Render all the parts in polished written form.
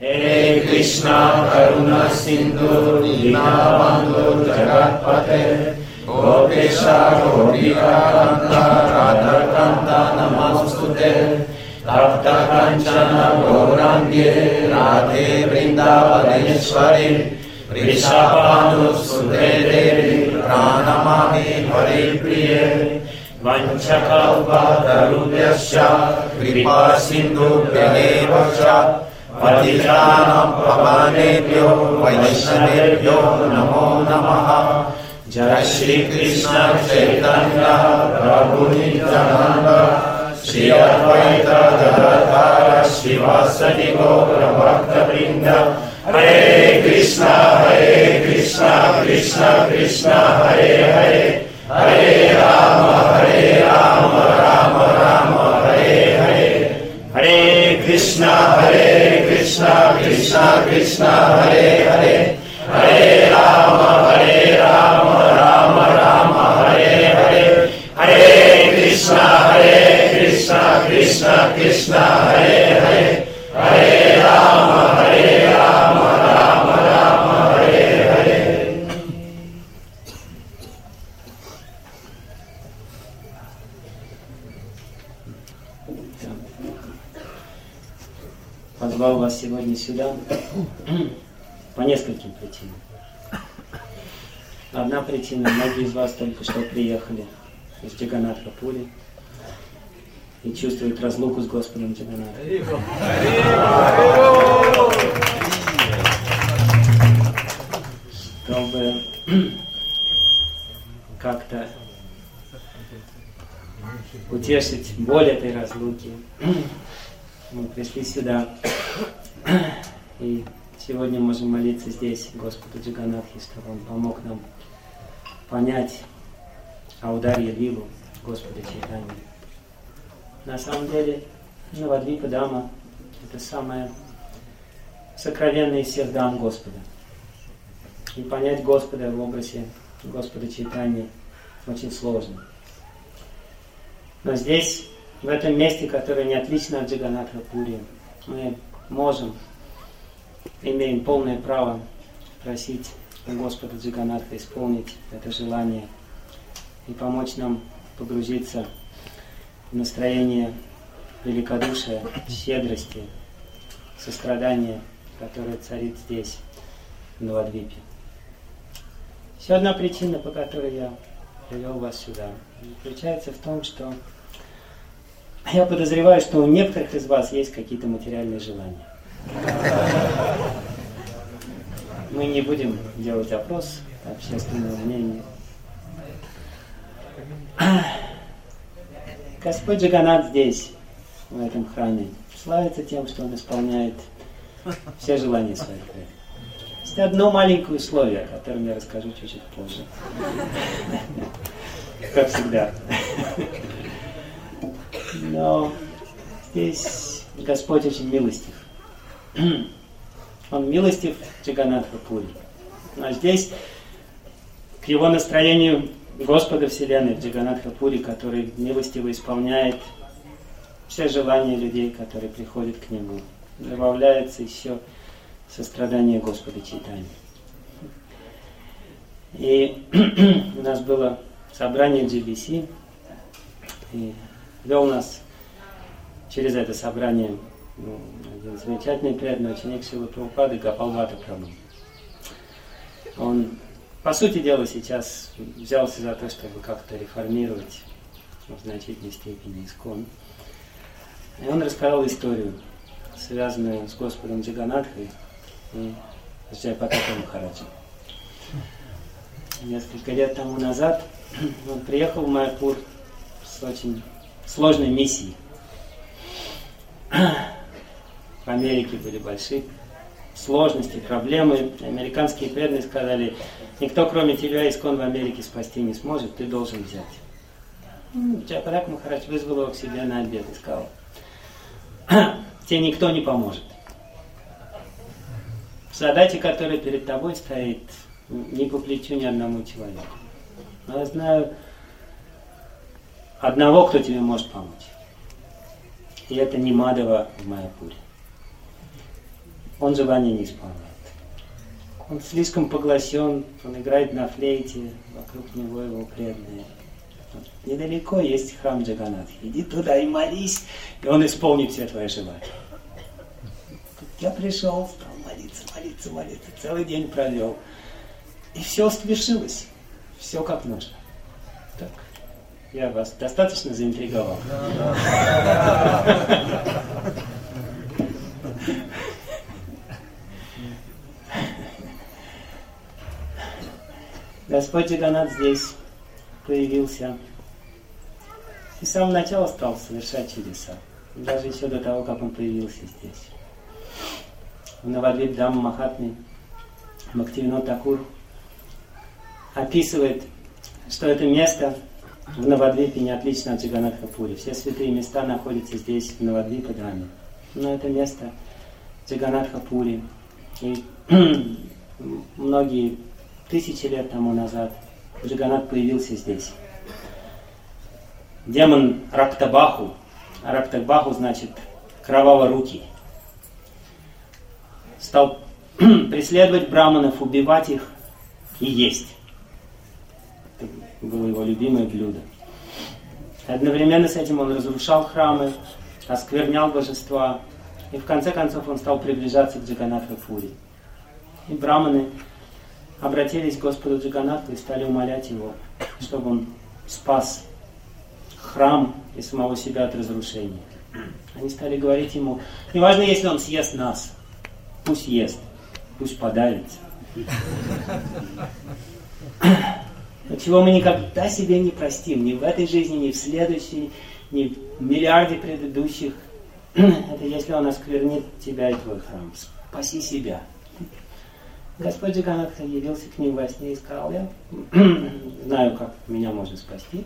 He Krishna Karuna Sindhu Dinabandhu Jagatpate Gopesha Gopika Kanta Radha Kanta Namostute Tapta Kanchana Gaurangye Radhe Vrindavaneshwari Vrishabhanu Sute Devi Pranamami Hari Priye Vanchakalpa Tarubhyasya Kripa Sindhu Bhyadevasya Patijanam Pavanebhyo Vaishnavebhyo Namo Namaha Jai Shri Krishna Chaitanya Prabhu Nityananda Shri Advaita Gadadhara Srivasadi Gaura Bhakta Vrinda Hare Krishna Krishna Krishna Hare Hare Hare Rama Rama Rama Hare Hare Hare Krishna Krishna Krishna Hare Hare Hare Rama Rama Rama Hare Hare Hare Krishna Krishna Hare Hare Hare Rama Rama Rama Hare Hare. Позвал вас сегодня сюда по нескольким причинам. Одна причина: многие из вас только что приехали из Джаганнатха-Пури и чувствуют разлуку с Господом Джаганнатхой. Чтобы как-то утешить боль этой разлуки, мы пришли сюда, и сегодня можем молиться здесь Господу Джаганнатхе, чтобы Он помог нам понять Аударья Лилу Господа Чайтаньи. На самом деле, Навадвипа Дама — это самая сокровенная из всех дам Господа. И понять Господа в образе Господа Чайтаньи очень сложно. Но здесь, в этом месте, которое не отлично от Джаганнатха-Пури, мы можем, имеем полное право просить у Господа Джаганнатха исполнить это желание и помочь нам погрузиться в настроение великодушия, щедрости, сострадания, которое царит здесь, в Навадвипе. Еще одна причина, по которой я привел вас сюда, заключается в том, что я подозреваю, что у некоторых из вас есть какие-то материальные желания. Мы не будем делать опрос общественного мнения. Господь Джаганнат здесь, в этом храме, славится тем, что Он исполняет все желания своих преданных. Есть одно маленькое условие, о котором я расскажу чуть-чуть позже. Как всегда. Но здесь Господь очень милостив. Он милостив Джаганнатха-Пури. Но здесь к Его настроению Господа Вселенной в Джаганнатха-Пури, который милостиво исполняет все желания людей, которые приходят к Нему, добавляется еще сострадание Господа Чайтаньи. И у нас было собрание GBC, и вел нас через это собрание один замечательный преданный ученик Шрилы Прабхупады Гопал-Бхатта Прабху. Он, по сути дела, сейчас взялся за то, чтобы как-то реформировать в значительной степени ИСККОН. И он рассказал историю, связанную с Господом Джаганнатхой и с Джайапатакой Махараджем. Несколько лет тому назад он приехал в Майяпур с очень сложной миссией. В Америке были большие сложности, проблемы. Американские преданные сказали: никто, кроме тебя, ИСККОН в Америке спасти не сможет, ты должен взять. Джайапатака Махарадж вызвал его к себе на обед и сказал: тебе никто не поможет. Задача, которая перед тобой стоит, не по плечу ни одному человеку. Но я знаю одного, кто тебе может помочь. И это не Мадава в Майяпуре. он желание не исполняет. Он слишком поглощен, он играет на флейте, вокруг него его преданные. Вот недалеко есть храм Джаганатхи. Иди туда и молись, и он исполнит все твои желания. Я пришел, стал молиться, целый день провел. И все свершилось. Все как нужно. Так, я вас достаточно заинтриговал? Господь Джаганнат здесь появился и с самого начала стал совершать чудеса. Даже еще до того, как он появился здесь. В Навадвип Дхам Махатме Бхактивинод Такур описывает, что это место в Навадвипе не отлично от Джаганнатха-пури. Все святые места находятся здесь, в Навадвипа-Дхаме. Но это место Джаганнатха-пури. И многие тысячи лет тому назад Джаганнат появился здесь. Демон Рактабаху, а Рактабаху значит кроваворукий, стал преследовать браманов, убивать их и есть. Это было его любимое блюдо. Одновременно с этим он разрушал храмы, осквернял божества, и в конце концов он стал приближаться к Джаганнатха-пури. И браманы обратились к Господу Джаганнатху и стали умолять его, чтобы он спас храм и самого себя от разрушения. Они стали говорить ему: неважно, если он съест нас, пусть ест, пусть подавится. Но чего мы никогда себе не простим, ни в этой жизни, ни в следующей, ни в миллиарде предыдущих, это если он осквернит тебя и твой храм. Спаси себя. Господь Джаганнатха явился к ним во сне и сказал: я знаю, как меня можно спасти.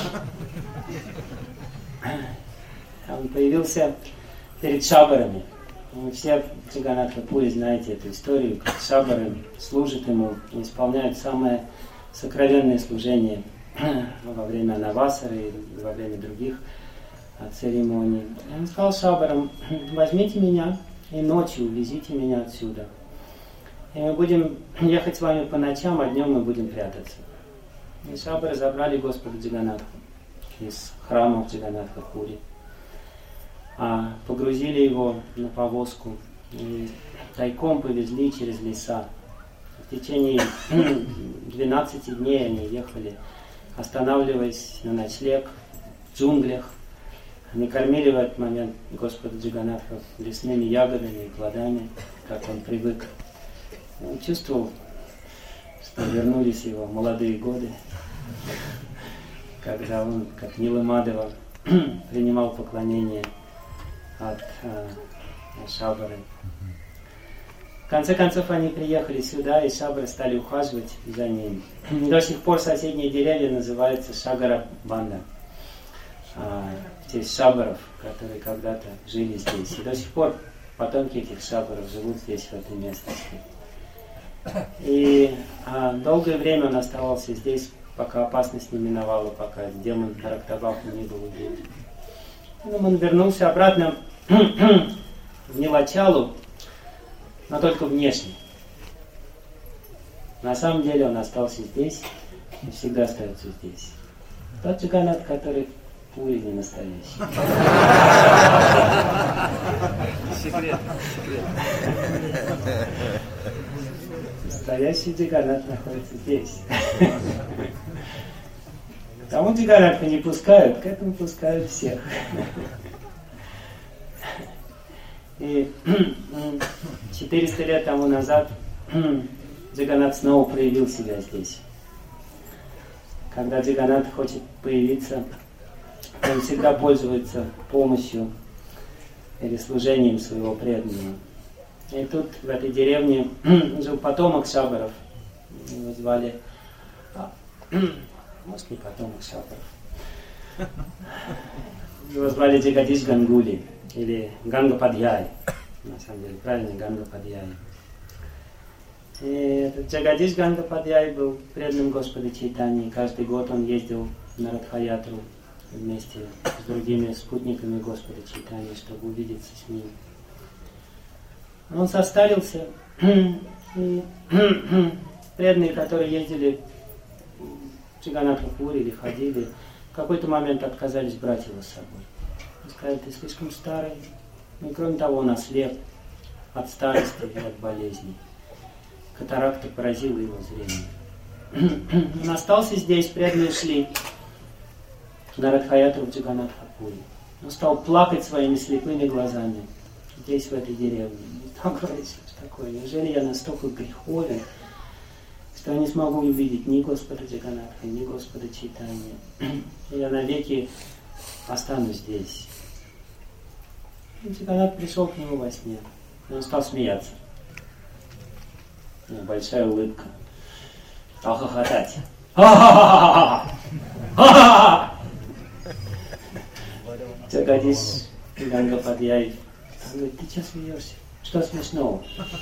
Он появился перед шабарами. Вы все в Джаганнатха-пури знаете эту историю, как шабары служат ему и исполняют самое сокровенное служение во время Навасары и во время других церемоний. Он сказал шабарам: возьмите меня и ночью увезите меня отсюда. И мы будем ехать с вами по ночам, а днем мы будем прятаться. И шабары забрали Господа Джаганнатху из храма Джаганнатха-пури, погрузили его на повозку и тайком повезли через леса. В течение 12 дней они ехали, останавливаясь на ночлег в джунглях. Они кормили в этот момент Господа Джаганнатха лесными ягодами и плодами, как он привык. Он чувствовал, что вернулись его молодые годы, когда он, как Нила Мадава, принимал поклонение от шабары. В конце концов они приехали сюда, и шабары стали ухаживать за ним. До сих пор соседние деревья называются Шагара-Банда, в честь шабаров, которые когда-то жили здесь. И до сих пор потомки этих шабаров живут здесь, в этой местности. И долгое время он оставался здесь, пока опасность не миновала, пока демон Рактабаху не был убит. Потом он вернулся обратно в Нилачалу, но только внешне. На самом деле он остался здесь и всегда остается здесь. Тот Джаганнат, который в Пури, не настоящий. Секрет. Настоящий Джаганнат находится здесь. Тому Джаганнатха не пускают, к этому пускают всех. И 400 лет тому назад Джаганнат снова проявил себя здесь. Когда Джаганнат хочет появиться, он всегда пользуется помощью или служением своего преданного. И тут, в этой деревне, жил потомок шабаров. Его звали... Может, не потомок шабаров. Его звали Джагадиш Гангули. Или Гангападьяй. На самом деле, правильно, Гангападьяй. И этот Джагадиш Гангападьяй был преданным Господа Чайтаньи. Каждый год он ездил на Радха-ятру вместе с другими спутниками Господа Чайтаньи, чтобы увидеться с ним. Он состарился, и преданные, которые ездили в Джаганнатха-пури или ходили, в какой-то момент отказались брать его с собой. Он сказал: ты слишком старый. Ну и кроме того, он ослеп от старости и от болезней. Катаракта поразила его зрение. Он остался здесь, преданные шли на Радхаятру в Джаганнатха-пури. Он стал плакать своими слепыми глазами здесь, в этой деревне. И стал говорить, что такое: неужели я настолько греховен, что я не смогу увидеть ни Господа Джаганнатха, ни Господа Чайтаньи. Я навеки останусь здесь. И Джаганнат пришел к нему во сне. И он стал смеяться. Большая улыбка. Стал хохотать. Джагадиш Гангападьяй говорит: ты что смеешься? Что смешного?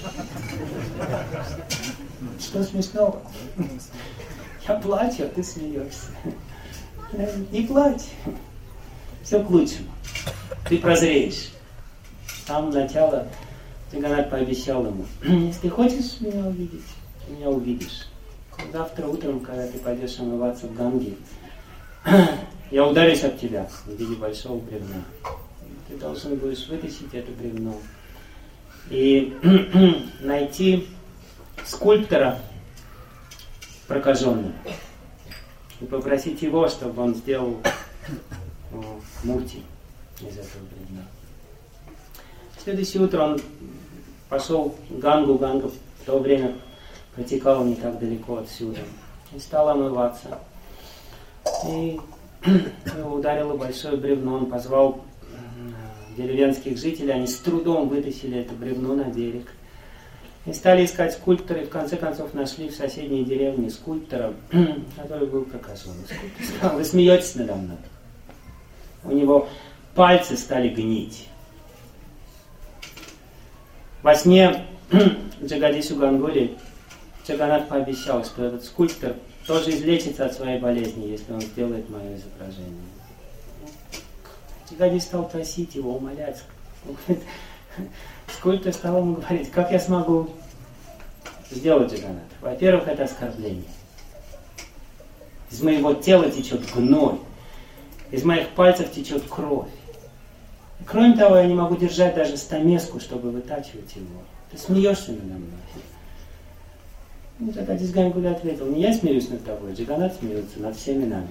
Что смешного? Я плачу, а ты смеешься. Не плачь. Все к лучшему. Ты прозреешь. С самого начала Джаганнат пообещал ему: если ты хочешь меня увидеть, ты меня увидишь. Завтра утром, когда ты пойдешь омываться в Ганге, я ударюсь об тебя в виде большого бревна. Ты должен будешь вытащить это бревно и найти скульптора прокаженного и попросить его, чтобы он сделал мурти из этого бревна. В следующее утро он пошел в Гангу. Ганга в то время протекала не так далеко отсюда. И стал омываться. И его ударило большое бревно. Он позвал деревенских жителей. Они с трудом вытащили это бревно на берег. И стали искать скульптора. И в конце концов нашли в соседней деревне скульптора, который был прокажен. Скульптор сказал: вы смеетесь надо мной. У него пальцы стали гнить. Во сне Джагадишу Гангули Джаганнат пообещал, что этот скульптор тоже излечится от своей болезни, если он сделает мое изображение. Джагадиш стал просить его, умолять. Скульптор стал ему говорить: как я смогу сделать Джаганнат? Во-первых, это оскорбление. Из моего тела течет гной. Из моих пальцев течет кровь. И кроме того, я не могу держать даже стамеску, чтобы вытачивать его. Ты смеешься надо мной? Ну, Джагадиш Гангули ответил: не я смеюсь над тобой, Джаганнат смеется над всеми нами.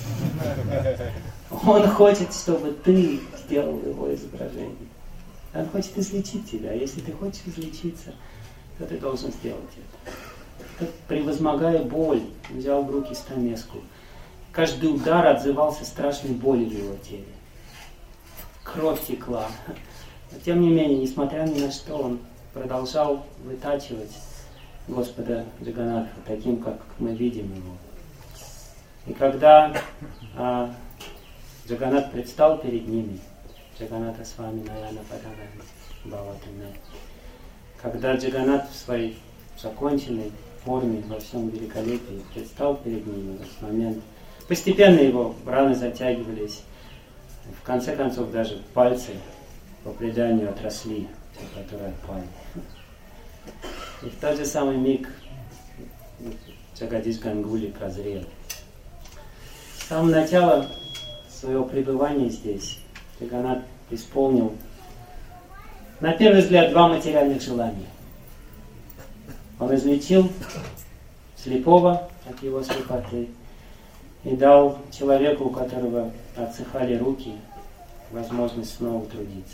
Он хочет, чтобы ты сделал его изображение. Он хочет излечить тебя. Если ты хочешь излечиться, то ты должен сделать это. Как, превозмогая боль, взял в руки стамеску. Каждый удар отзывался страшной болью в его теле. Кровь текла. Но тем не менее, несмотря ни на что, он продолжал вытачивать Господа Джаганнатха таким, как мы видим его. И когда Джаганнат предстал перед ними, Джаганната с вами Наяна Паданами Бхаватаме, когда Джаганнат в своей законченной форме, во всем великолепии предстал перед ними в этот момент, постепенно его раны затягивались. В конце концов, даже пальцы по преданию отросли, те, которые отпали. И в тот же самый миг Джагадиш Гангули прозрел. С самого начала своего пребывания здесь Джаганнат исполнил, на первый взгляд, два материальных желания. Он излечил слепого от его слепоты и дал человеку, у которого отсыхали руки, возможность снова трудиться.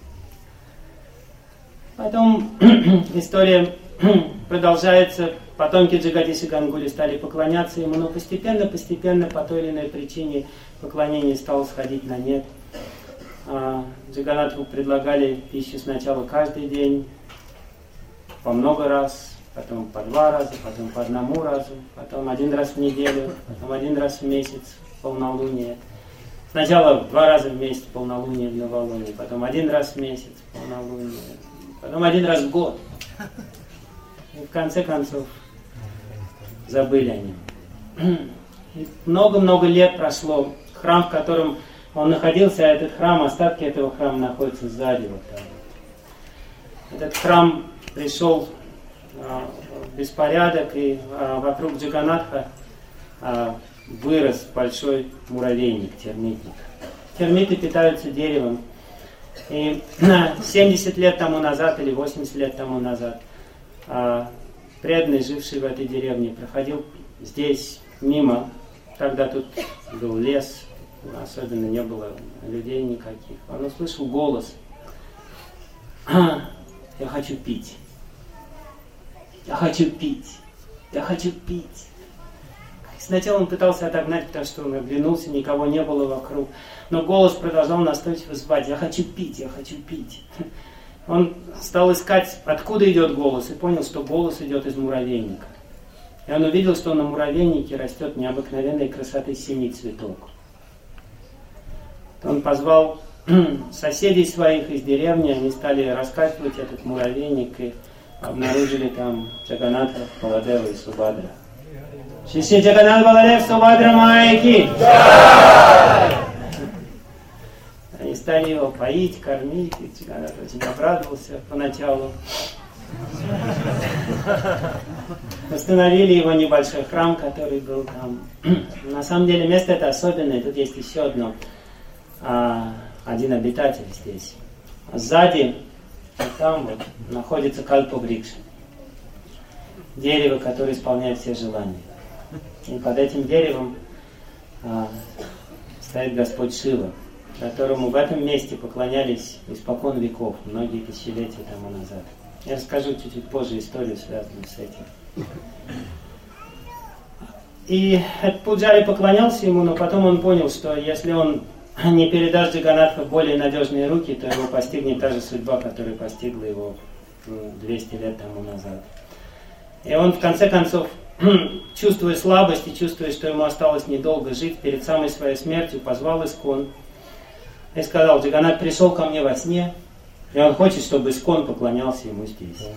Потом история продолжается. Потомки Джагадиша Гангули стали поклоняться ему, но постепенно, по той или иной причине поклонение стало сходить на нет. Джаганнатху предлагали пищу сначала каждый день, по много раз, потом по 2 раза, потом по 1 разу, потом 1 раз в неделю, потом 1 раз в месяц, полнолуние. Сначала 2 раза в месяц, полнолуние, в новолуние, потом 1 раз в месяц, полнолуние, потом 1 раз в год. И в конце концов забыли о нем. И много-много лет прошло. Храм, в котором он находился, а этот храм, остатки этого храма находятся сзади. Вот там. этот храм пришел в беспорядок, и вокруг Джаганатха вырос большой муравейник, термитник. Термиты питаются деревом. И 70 лет тому назад или 80 лет тому назад преданный, живший в этой деревне, проходил здесь мимо, когда тут был лес, особенно не было людей никаких. Он услышал голос: «Я хочу пить, я хочу пить, я хочу пить». Сначала он пытался отогнать, потому что он оглянулся, никого не было вокруг. Но голос продолжал настойчиво звать: «Я хочу пить, я хочу пить». Он стал искать, откуда идет голос, и понял, что голос идет из муравейника. И он увидел, что на муравейнике растет необыкновенной красоты синий цветок. Он позвал соседей своих из деревни, они стали раскапывать этот муравейник и обнаружили там Джаганатха, Баладева и Субхадра. Шиши Джаганат Баладев Субхадра Майки! Они стали его поить, кормить, и Джаганат очень обрадовался поначалу. Установили его небольшой храм, который был там. На самом деле место это особенное, тут есть еще одно. Один обитатель здесь. Сзади, вот там вот, находится Кальпа-врикша. Дерево, которое исполняет все желания. И под этим деревом стоит Господь Шива, которому в этом месте поклонялись испокон веков, многие тысячелетия тому назад. Я расскажу чуть-чуть позже историю, связанную с этим. И этот Пуджари поклонялся ему, но потом он понял, что если он не передаст Джаганатха в более надежные руки, то его постигнет та же судьба, которая постигла его 200 лет тому назад. И он, в конце концов, чувствуя слабость и чувствуя, что ему осталось недолго жить, перед самой своей смертью позвал Искон и сказал: «Джаганат пришел ко мне во сне, и он хочет, чтобы Искон поклонялся ему здесь».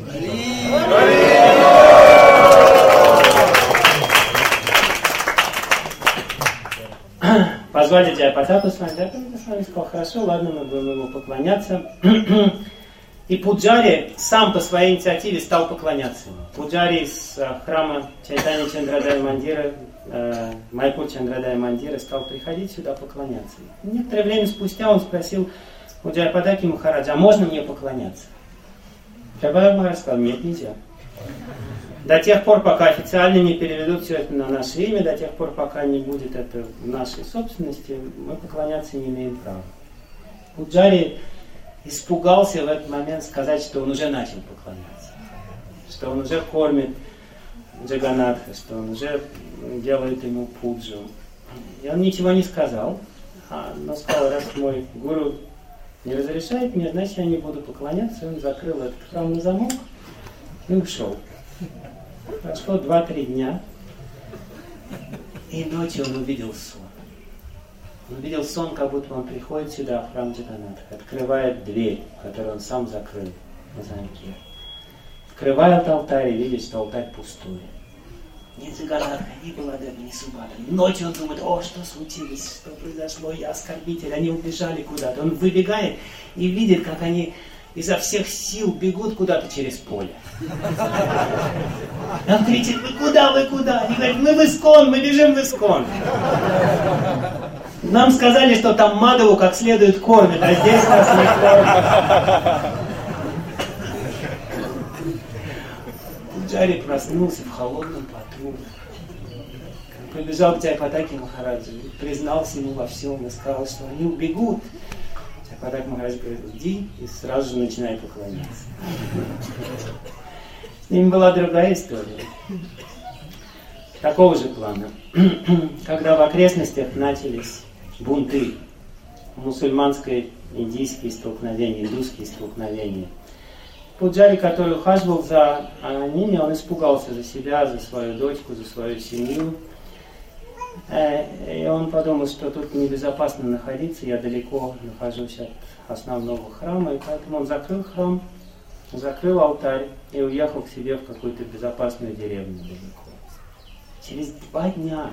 Позвали Джайапатаку с вами, сказал: «Хорошо, ладно, мы будем ему поклоняться». И Пуджари сам по своей инициативе стал поклоняться ему. Пуджари из храма Чайтанья Чандрадая Мандира, Майпур Чандрадая Мандира, стал приходить сюда поклоняться. И некоторое время спустя он спросил у Джайапатаки Махараджа: «А можно мне поклоняться?» Джайапатака Махарадж сказал: «Нет, нельзя. До тех пор, пока официально не переведут все это на наше имя, до тех пор, пока не будет это в нашей собственности, мы поклоняться не имеем права». Пуджари испугался в этот момент сказать, что он уже начал поклоняться, что он уже кормит Джаганатха, что он уже делает ему пуджу. И он ничего не сказал, но сказал: «Раз мой гуру не разрешает мне, значит, я не буду поклоняться». И он закрыл этот храм на замок и ушел. Прошло 2-3 дня, и ночью он увидел сон. Он видел сон, как будто он приходит сюда, в храм Джаганатха, открывает дверь, которую он сам закрыл на замке. Открывает алтарь и видит, что алтарь пустой. Ни Джаганатха, ни Баладева, ни Субхадра. Ночью он думает: «О, что случилось, что произошло, я оскорбитель». Они убежали куда-то. Он выбегает и видит, как они изо всех сил бегут куда-то через поле. Он кричит: «Вы куда, вы куда?» Они говорят: «Мы в Искон, мы бежим в Искон». Нам сказали, что там Мадаву как следует кормят, а здесь нас не кормят. Пуджари проснулся в холодном поту. Он побежал к Джайапатаке Махараджу, признался ему во всем и сказал, что они убегут. Джайапатака Махарадж говорит: «Иди», и сразу же начинай поклоняться. С ним была другая история. Такого же плана. Когда в окрестностях начались бунты, мусульманские, индийские столкновения, индусские столкновения, Пуджари, который ухаживал за ними, он испугался за себя, за свою дочку, за свою семью. И он подумал, что тут небезопасно находиться, я далеко нахожусь от основного храма, и поэтому он закрыл храм, закрыл алтарь и уехал к себе в какую-то безопасную деревню далеко. Через 2 дня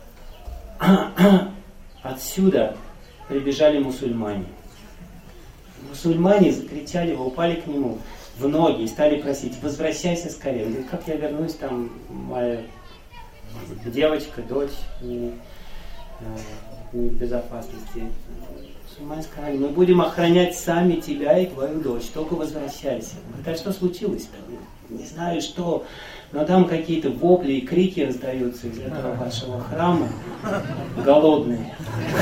отсюда прибежали мусульмане. мусульмане закричали, вы упали к нему в ноги и стали просить: возвращайся скорее. Он говорит: как я вернусь, там моя девочка, дочь не в безопасности. Мусульмане сказали: мы будем охранять сами тебя и твою дочь, только возвращайся. Он говорит: а что случилось-то? Не знаю что, но там какие-то вопли и крики раздаются из этого вашего храма, голодные.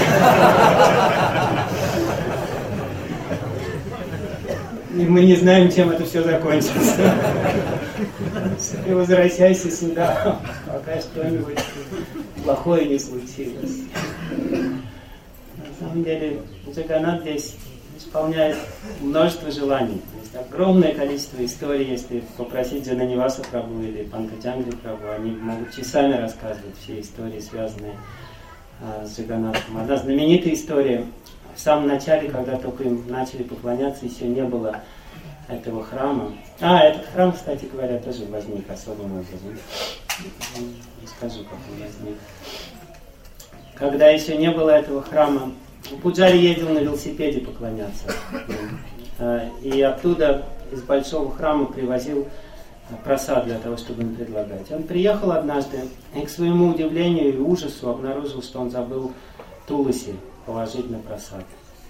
И мы не знаем, чем это все закончится. Ты возвращайся сюда, пока что-нибудь плохое не случилось. На самом деле, Джаганнат здесь исполняет множество желаний. То есть огромное количество историй, если попросить Джананиваса Прабху или Панкаджангри Прабху, они могут часами рассказывать все истории, связанные с Джаганнатом. Одна знаменитая история. В самом начале, когда только им начали поклоняться, еще не было этого храма. Этот храм, кстати говоря, тоже возник особым образом. Расскажу, как он возник. Когда еще не было этого храма, Пуджари ездил на велосипеде поклоняться. И оттуда, из большого храма, привозил просад для того, чтобы им предлагать. Он приехал однажды и, к своему удивлению и ужасу, обнаружил, что он забыл туласи положить на просад.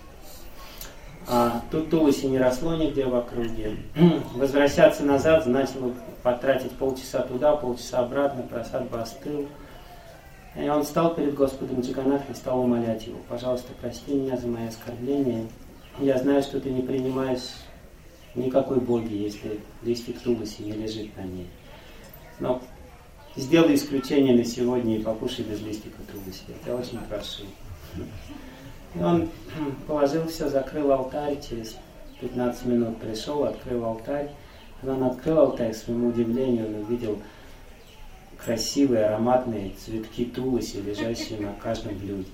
Тут туласи не росло нигде в округе. Возвращаться назад значило потратить полчаса туда, полчаса обратно, просад бы остыл. И он встал перед Господом Джаганнатхом и стал умолять его: пожалуйста, прости меня за мои оскорбления. Я знаю, что ты не принимаешь никакой боги, если листик туласи не лежит на ней. Но сделай исключение на сегодня и покушай без листика туласи. Я тебя очень прошу. И он положил все, закрыл алтарь, через 15 минут пришел, открыл алтарь. Когда он открыл алтарь, к своему удивлению, он увидел красивые ароматные цветки туласи, лежащие на каждом блюде.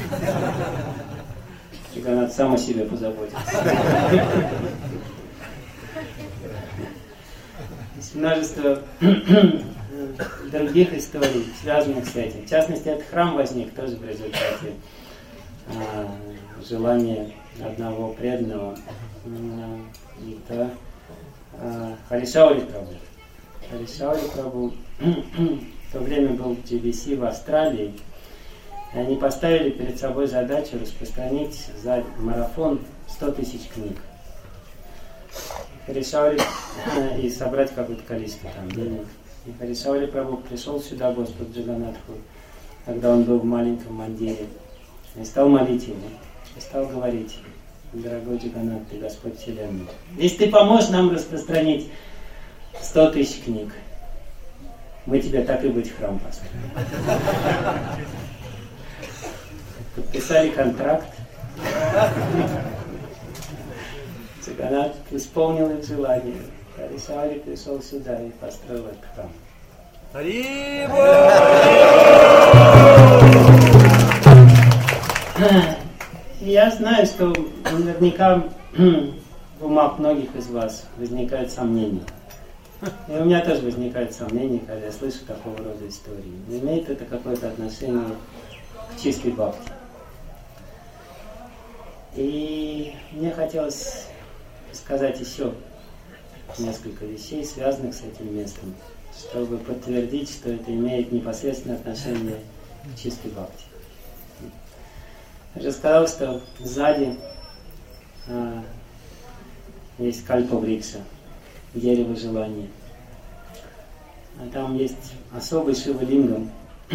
Джаганнат сам о себе позаботился. Есть множество других историй, связанных с этим. В частности, этот храм возник тоже в результате желания одного преданного, это Харишаури Прабху. Харишаури Прабху в то время был в GBC в Австралии, и они поставили перед собой задачу распространить за марафон 100 тысяч книг. Харишаури и собрать какое-то количество там денег. И Харишаури Прабху пришел сюда, Господу Джаганнатху, когда он был в маленьком мандире, и стал молить его, и стал говорить: дорогой Джаганнат, ты Господь Вселенной, если ты поможешь нам распространить 100 тысяч книг, мы тебе так и быть храм построим. Подписали контракт. Джаганнат исполнил их желание. Харишаури пришел сюда и построил этот храм. Я знаю, что наверняка в умах многих из вас возникают сомнения. И у меня тоже возникают сомнения, когда я слышу такого рода истории. Имеет это какое-то отношение к чистой бхакти. И мне хотелось сказать еще несколько вещей, связанных с этим местом, чтобы подтвердить, что это имеет непосредственное отношение к чистой бхакти. Я же сказал, что сзади есть кальпа-врикша, дерево желания. А там есть особый Шива-лингам.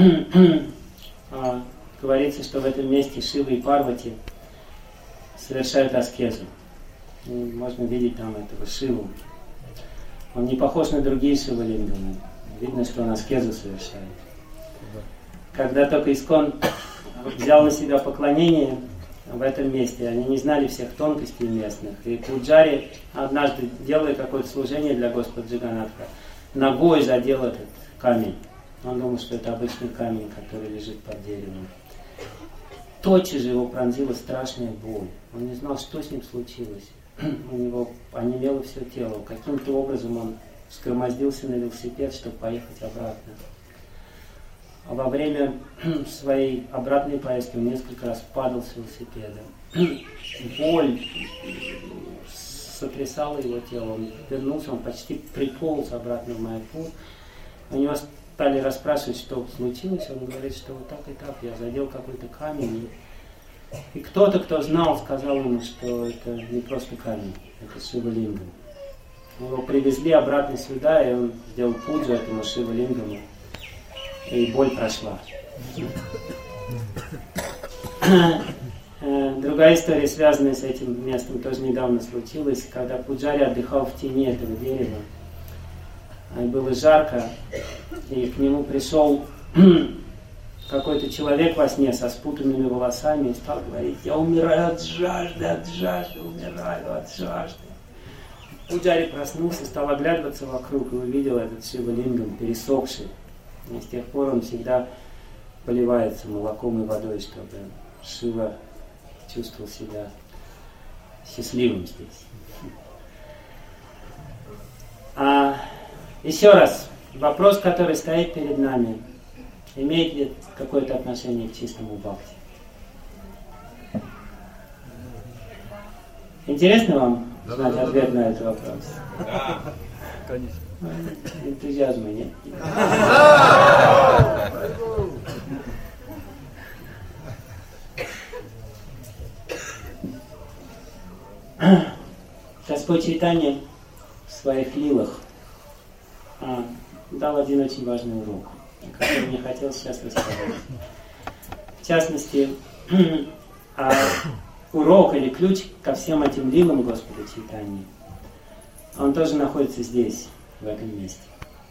Говорится, что в этом месте Шива и Парвати совершают аскезу. И можно видеть там этого Шиву. Он не похож на другие Шива-лингамы. Видно, что он аскезу совершает. Когда только Искон взял на себя поклонение в этом месте, они не знали всех тонкостей местных. И Пуджари, однажды, делая какое-то служение для Господа Джаганнатха, ногой задел этот камень. Он думал, что это обычный камень, который лежит под деревом. Тотчас же его пронзила страшная боль. Он не знал, что с ним случилось. У него онемело все тело. Каким-то образом он вскромоздился на велосипед, чтобы поехать обратно. во время своей обратной поездки он несколько раз падал с велосипеда. Боль сотрясала его тело. Он вернулся, он почти приполз обратно в Майяпур. У него стали расспрашивать, что случилось. Он говорит, что вот так и так, я задел какой-то камень. И кто-то, кто знал, сказал ему, что это не просто камень, это Шива-лингам. Его привезли обратно сюда, и он сделал пуджу этому Шива-лингаму. И боль прошла. Другая история, связанная с этим местом, тоже недавно случилась, когда Пуджари отдыхал в тени этого дерева. Было жарко, и к нему пришел какой-то человек во сне со спутанными волосами и стал говорить: я умираю от жажды, умираю от жажды. Пуджари проснулся, стал оглядываться вокруг и увидел этот Шива-лингам пересохший. И с тех пор он всегда поливается молоком и водой, чтобы Шива чувствовал себя счастливым здесь. Еще раз, вопрос, который стоит перед нами, имеет ли какое-то отношение к чистому бхакти? Интересно вам знать ответ на этот вопрос? Да, конечно. Энтузиазма нет. Господь Чайтанья в своих лилах дал один очень важный урок, который мне хотел сейчас рассказать. В частности, урок или ключ ко всем этим лилам Господа Чайтаньи, он тоже находится здесь, в этом месте.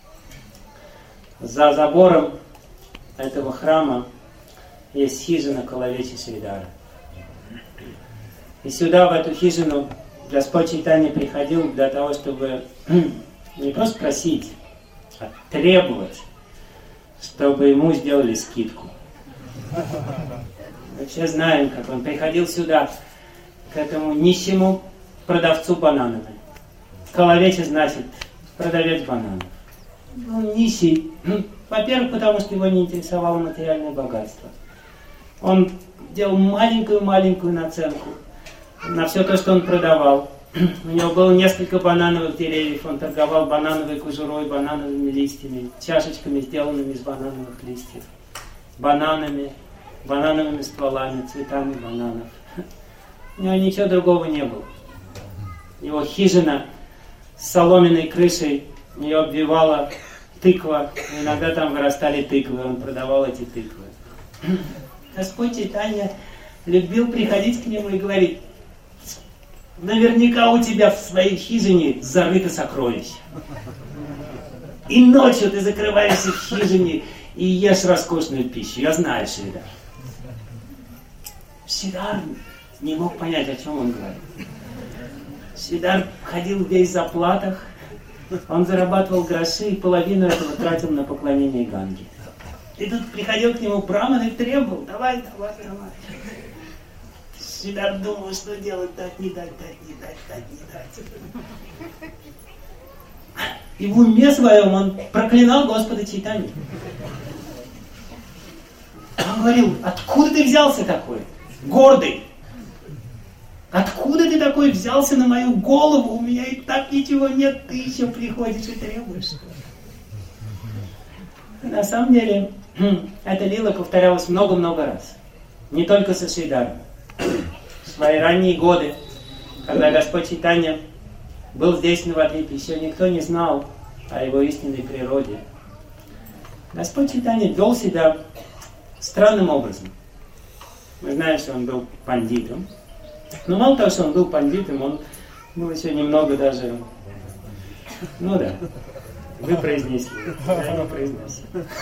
За забором этого храма есть хижина Калавечи Шридара. И сюда, в эту хижину, Господь Чайтанья приходил для того, чтобы не просто просить, а требовать, чтобы ему сделали скидку. Мы все знаем, как он приходил сюда, к этому нищему продавцу бананов. Калавечи значит продавец бананов. Он нищий. Во-первых, потому что его не интересовало материальное богатство. Он делал маленькую наценку на все то, что он продавал. У него было несколько банановых деревьев, он торговал банановой кожурой, банановыми листьями, чашечками, сделанными из банановых листьев, бананами, банановыми стволами, цветами бананов. У него ничего другого не было. Его хижина с соломенной крышей, ее обвивала тыква, иногда там вырастали тыквы, он продавал эти тыквы. Господь Чайтанья любил приходить к нему и говорить: наверняка у тебя в своей хижине зарыто сокровище. И ночью ты закрываешься в хижине и ешь роскошную пищу. Я знаю, Шридар. Шридар не мог понять, о чем он говорит. Шридар ходил весь в заплатах, он зарабатывал гроши и половину этого тратил на поклонение Ганге. И тут приходил к нему браман и требовал: давай. Шридар думал, что делать, дать, не дать. И в уме своем он проклинал Господа Чайтанью. Он говорил: откуда ты взялся такой? Гордый. Откуда ты такой взялся на мою голову? У меня и так ничего нет, ты еще приходишь и требуешь. На самом деле, эта лила повторялась много-много раз. Не только со Шридаром. В свои ранние годы, когда Господь Чайтанья был здесь, в Навадвипе, еще никто не знал о его истинной природе. Господь Чайтанья вел себя странным образом. Мы знаем, что он был пандитом. Но мало того, что он был пандитом, он был еще немного даже... Ну да, вы произнесли, я не произносил.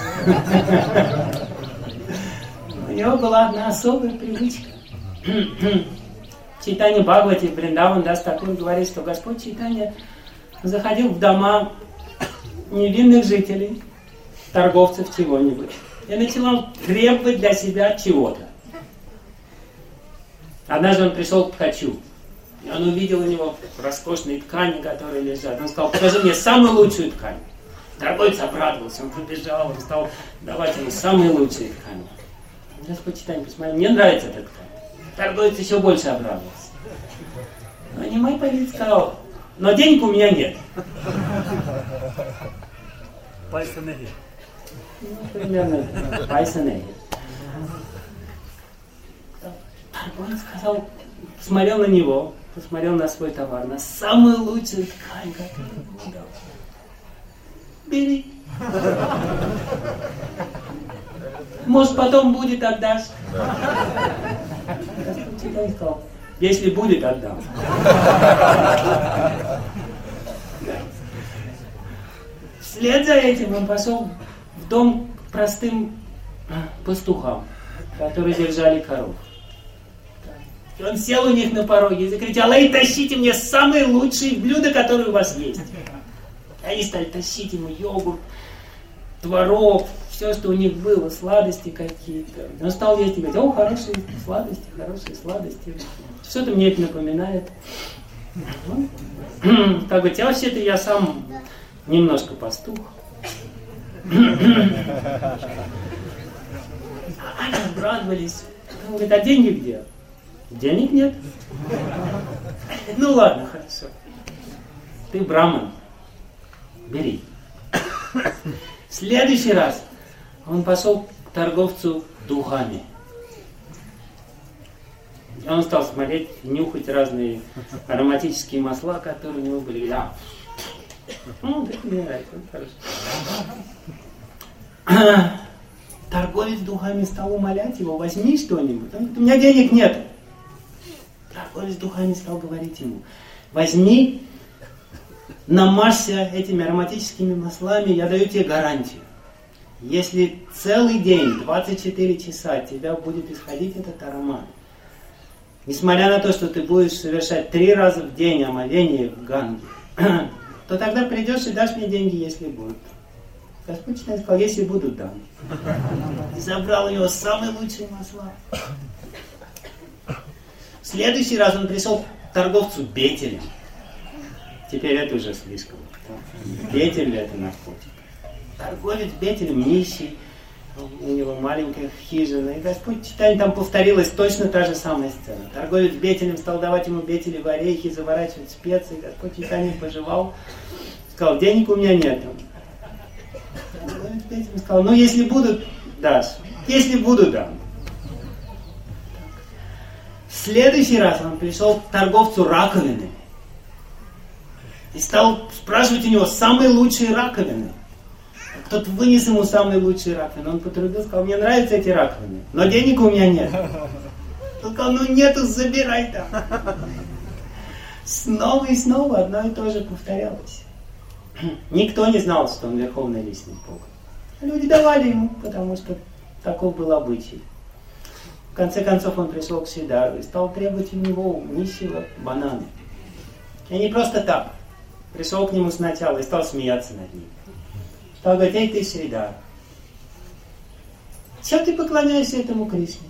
У него была одна особая привычка. Чайтанья Бхагавати в Вриндаван Дас Такур говорит, что Господь Чайтанья заходил в дома невинных жителей, торговцев чего-нибудь, и начинал требовать для себя чего-то. Однажды он пришел к ткачу, и он увидел у него роскошные ткани, которые лежат. Он сказал: покажи мне самую лучшую ткань. Торговец обрадовался, он побежал, он стал давать ему самые лучшие ткани. Господь читание посмотрел, мне нравится эта ткань. Торговец еще больше обрадовался. Но Немай повелитель сказал, но денег у меня нет. Пайсанеги. Ну, примерно пайсанеги. Торговец сказал, посмотрел на него, посмотрел на свой товар, на самую лучшую ткань, которую ему дал. Бери. Может, потом будет, отдашь. Господь читатель сказал, если будет, отдам. Вслед за этим он пошел в дом к простым пастухам, которые держали коров. И он сел у них на пороге и закричал: «Эй, тащите мне самые лучшие блюда, которые у вас есть!» И они стали тащить ему йогурт, творог, все, что у них было, сладости какие-то. Он стал есть и говорить: «О, хорошие сладости. Что-то мне это напоминает». Как бы, вообще-то я сам немножко пастух. Они обрадовались. Он говорит: «А деньги где?» «Денег нет». «Ну ладно, хорошо. Ты браман. Бери». В следующий раз он пошел к торговцу духами. И он стал смотреть, нюхать разные ароматические масла, которые у него были. Ну, это мне нравится, хорошо. Торговец духами стал умолять его: «Возьми что-нибудь». Он говорит: «У меня денег нет». Торговец духами стал говорить ему: «Возьми, намажься этими ароматическими маслами, я даю тебе гарантию. Если целый день, 24 часа от тебя будет исходить этот аромат, несмотря на то, что ты будешь совершать 3 раза в день омовение в Ганге, то тогда придешь и дашь мне деньги, если будут». Господь сказал: «Если будут, дам». И забрал у него самые лучшие масла. В следующий раз он пришел к торговцу бетелем. Теперь это уже слишком. Бетель — это наркотик. Торговец бетелем нищий, у него маленькая хижина. И Господь читание, там повторилась точно та же самая сцена. Торговец бетелем стал давать ему бетели в орехи, заворачивать специи. Господь читание пожевал, сказал: «Денег у меня нет». Торговец бетелем сказал: «Ну, если будут, дашь. Если буду, дам». В следующий раз он пришел к торговцу раковинами и стал спрашивать у него самые лучшие раковины. Кто-то вынес ему самые лучшие раковины. Он потрудился, сказал: «Мне нравятся эти раковины, но денег у меня нет». Он сказал: «Ну нету, забирай там». Снова и снова одно и то же повторялось. Никто не знал, что он верховный личный Бог. Люди давали ему, потому что таков был обычай. В конце концов он пришел к Сридару и стал требовать у него, у нищего, бананы. И не просто так. Пришел к нему сначала и стал смеяться над ним. Стал говорить: «Эй, ты, Сридар, чем ты поклоняешься этому Кришне?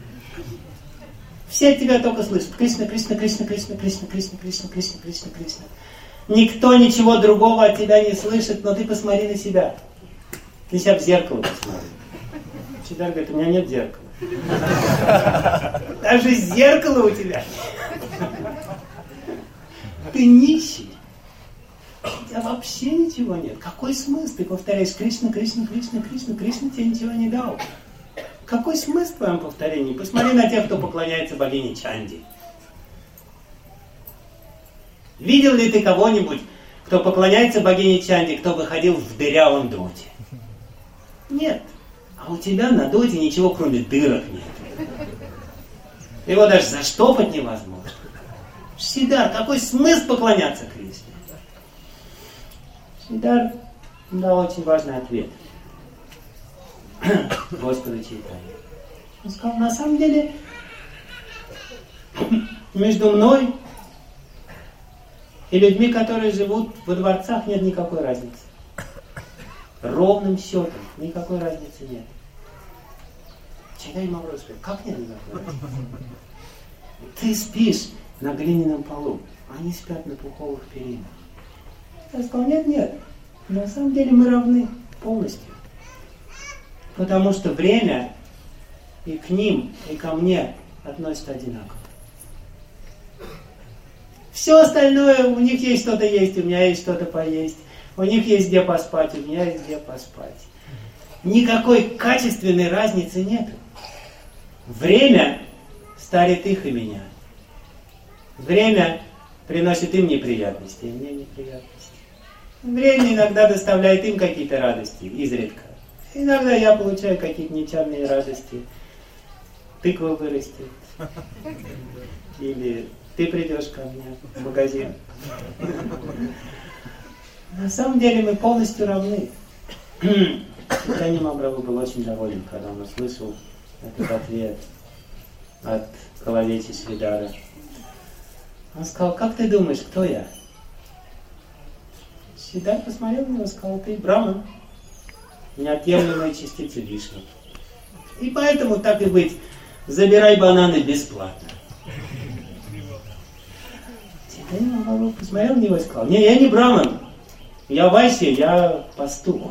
Все тебя только слышат: Кришна, Кришна, Кришна, Кришна, Кришна, Кришна, Кришна, Кришна, Кришна, Кришна. Никто ничего другого от тебя не слышит, но ты посмотри на себя. Ты себя в зеркало посмотри». Сридар говорит: «У меня нет зеркала». Даже зеркала у тебя. Ты нищий. У тебя вообще ничего нет. Какой смысл? Ты повторяешь: Кришна, Кришна, Кришна, Кришна, Кришна тебе ничего не дал. Какой смысл в твоем повторении? Посмотри на тех, кто поклоняется богине Чанди. Видел ли ты кого-нибудь, кто поклоняется богине Чанди, кто бы ходил в дырявом доте? Нет. А у тебя на доте ничего, кроме дырок, нет. Его даже заштопать невозможно. Сридар, какой смысл поклоняться Кришне? Сридар дал очень важный ответ Господу Чайтанье. Он сказал: на самом деле, между мной и людьми, которые живут во дворцах, нет никакой разницы. Ровным счетом никакой разницы нет. Чайтанья Махапрабху сказал: как нет никакой разницы? Ты спишь на глиняном полу, они спят на пуховых перинах. Я сказал: нет, На самом деле мы равны полностью. Потому что время и к ним, и ко мне относится одинаково. Все остальное, у них есть что-то есть, у меня есть что-то поесть. У них есть где поспать, у меня есть где поспать. Никакой качественной разницы нет. Время старит их и меня. Время приносит им неприятности, и мне неприятности. Время иногда доставляет им какие-то радости, изредка. Иногда я получаю какие-то нечаянные радости. Тыква вырастет. Или ты придешь ко мне в магазин. На самом деле мы полностью равны. Чайтанья Махапрабху был очень доволен, когда он услышал этот ответ от Калавечи Шридара. Он сказал: как ты думаешь, кто я? Шридар посмотрел на него и сказал: ты Брахман, неотъемлемая частица Вишну. И поэтому, так и быть, забирай бананы бесплатно. Чайтанья Махапрабху посмотрел на него и сказал: не, я не Брахман, я Вайшья, я пастух.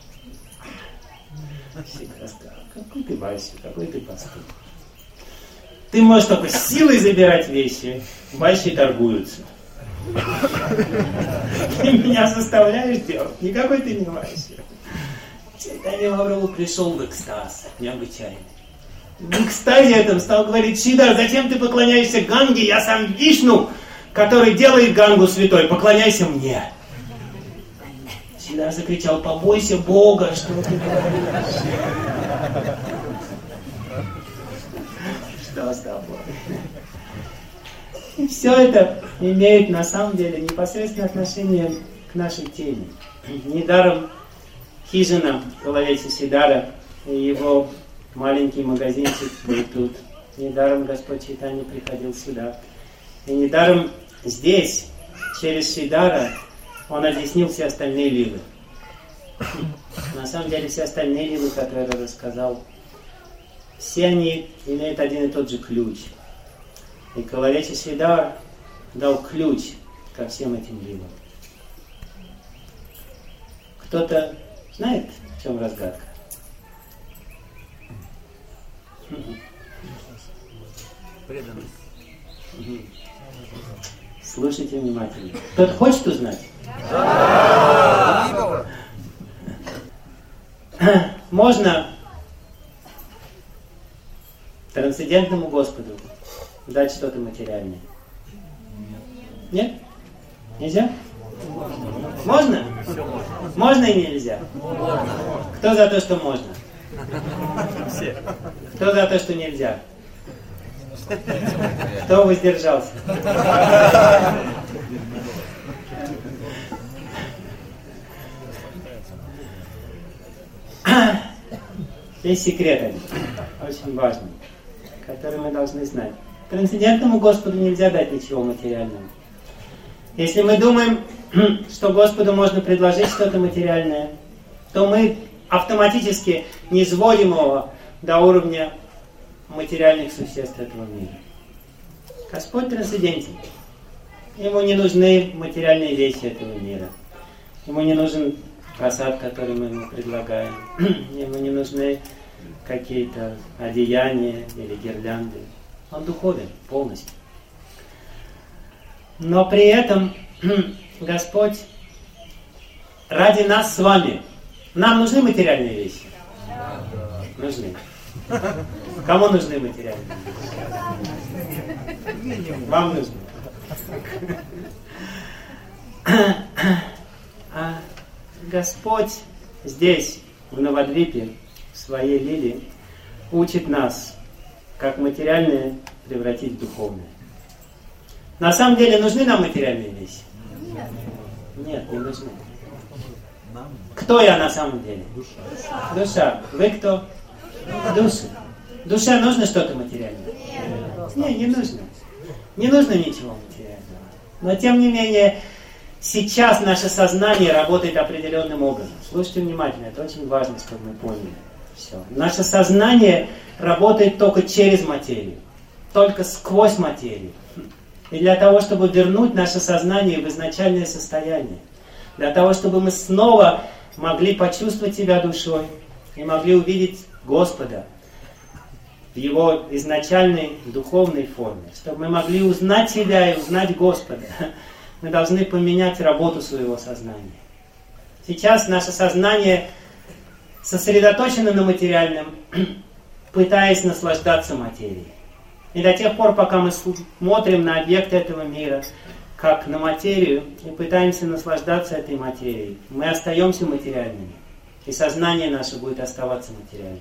Всегда сказал: какой ты Вайшья, какой ты пастух. Ты можешь только силой забирать вещи, Вайшьи торгуются. Ты меня заставляешь делать, никакой ты не Вайшья. Чайтанья Махапрабху пришел в экстаз необычайный. В экстазе этом стал говорить: Шридар, зачем ты поклоняешься Ганге? Я сам Вишну, который делает Гангу святой, поклоняйся мне. Шридар закричал: побойся Бога, что ты говоришь? Что с тобой? И все это имеет на самом деле непосредственное отношение к нашей теме. Недаром хижина Калавечи Шридара и его маленький магазинчик был тут. Недаром Господь Чайтанья приходил сюда. И недаром здесь, через Шридара, он объяснил все остальные лилы. На самом деле все остальные лилы, которые я рассказал, все они имеют один и тот же ключ. И Калавечи Шридар дал ключ ко всем этим лилам. Кто-то знает, в чем разгадка? Преданность. Слушайте внимательно. Кто-то хочет узнать? Можно трансцендентному Господу дать что-то материальное? Нет? Нельзя? Можно? Можно и нельзя? Кто за то, что можно? Все. Кто за то, что нельзя? Кто воздержался? Есть секрет один, очень важный, который мы должны знать. Трансцендентному Господу нельзя дать ничего материального. Если мы думаем, что Господу можно предложить что-то материальное, то мы автоматически низводим его до уровня материальных существ этого мира. Господь трансцендентен. Ему не нужны материальные вещи этого мира. Ему не нужен просад, который мы ему предлагаем. Ему не нужны какие-то одеяния или гирлянды. Он духовен полностью. Но при этом Господь ради нас с вами. Нам нужны материальные вещи? Нужны. Кому нужны материальные вещи? Вам нужны. А Господь здесь, в Навадвипе, в своей лиле, учит нас, как материальное превратить в духовное. На самом деле нужны нам материальные вещи? Нет, не нужны. Кто я на самом деле? Душа. Вы кто? Душа. Душе нужно что-то материальное? Нет, не нужно. Не нужно ничего материального. Но тем не менее, сейчас наше сознание работает определенным образом. Слушайте внимательно, это очень важно, чтобы мы поняли. Все. Наше сознание работает только через материю. Только сквозь материю. И для того, чтобы вернуть наше сознание в изначальное состояние, для того, чтобы мы снова могли почувствовать себя душой и могли увидеть Господа в Его изначальной духовной форме. Чтобы мы могли узнать себя и узнать Господа, мы должны поменять работу своего сознания. Сейчас наше сознание сосредоточено на материальном, пытаясь наслаждаться материей. И до тех пор, пока мы смотрим на объекты этого мира, как на материю, и пытаемся наслаждаться этой материей, мы остаемся материальными. И сознание наше будет оставаться материальным.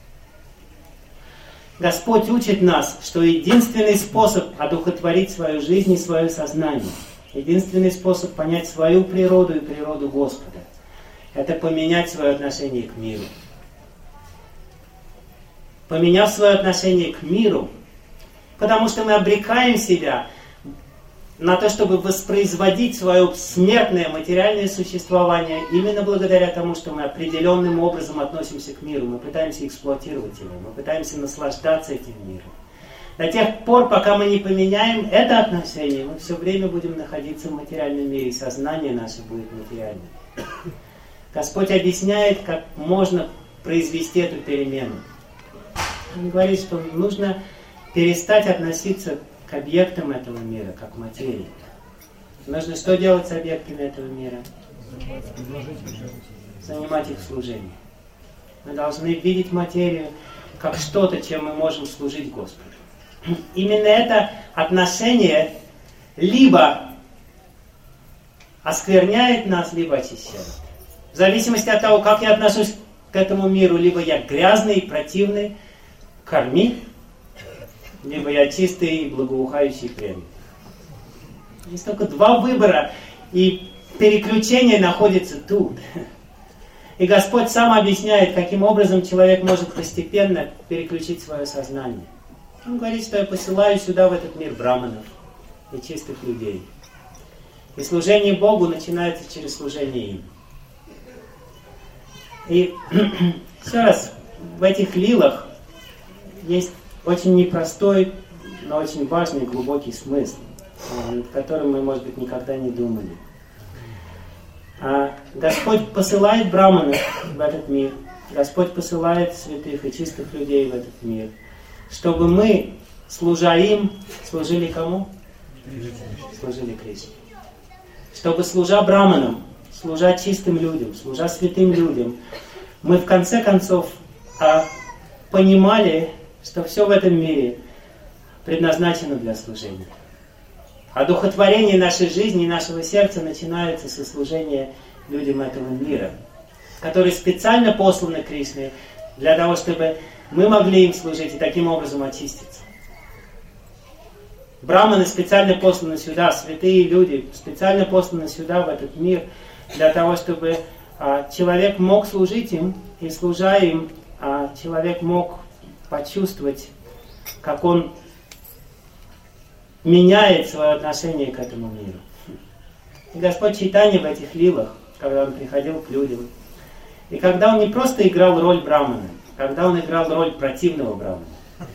Господь учит нас, что единственный способ одухотворить свою жизнь и свое сознание, единственный способ понять свою природу и природу Господа, это поменять свое отношение к миру. Поменяв свое отношение к миру, потому что мы обрекаем себя на то, чтобы воспроизводить свое смертное материальное существование именно благодаря тому, что мы определенным образом относимся к миру. Мы пытаемся эксплуатировать его, мы пытаемся наслаждаться этим миром. До тех пор, пока мы не поменяем это отношение, мы все время будем находиться в материальном мире, и сознание наше будет материальным. Господь объясняет, как можно произвести эту перемену. Он говорит, что нужно перестать относиться к объектам этого мира, как к материи. Нужно что делать с объектами этого мира? Занимать их служением. Мы должны видеть материю как что-то, чем мы можем служить Господу. Именно это отношение либо оскверняет нас, либо очищает. В зависимости от того, как я отношусь к этому миру, либо я грязный и противный, корми, либо я чистый и благоухающий пряник. Есть только два выбора, и переключение находится тут. И Господь сам объясняет, каким образом человек может постепенно переключить свое сознание. Он говорит, что я посылаю сюда, в этот мир, браманов и чистых людей. И служение Богу начинается через служение им. И еще раз, в этих лилах есть очень непростой, но очень важный, глубокий смысл, над которым мы, может быть, никогда не думали. Господь посылает браманов в этот мир, Господь посылает святых и чистых людей в этот мир, чтобы мы, служа им, служили кому? Служили Кришне. Чтобы, служа браманам, служа чистым людям, служа святым людям, мы в конце концов понимали, что все в этом мире предназначено для служения. Одухотворение нашей жизни и нашего сердца начинается со служения людям этого мира, которые специально посланы Кришной для того, чтобы мы могли им служить и таким образом очиститься. Браманы специально посланы сюда, святые люди специально посланы сюда, в этот мир, для того, чтобы человек мог служить им, и служа им, человек мог почувствовать, как он меняет свое отношение к этому миру. И Господь Чайтанья в этих лилах, когда Он приходил к людям, и когда Он не просто играл роль брамана, когда Он играл роль противного брамана,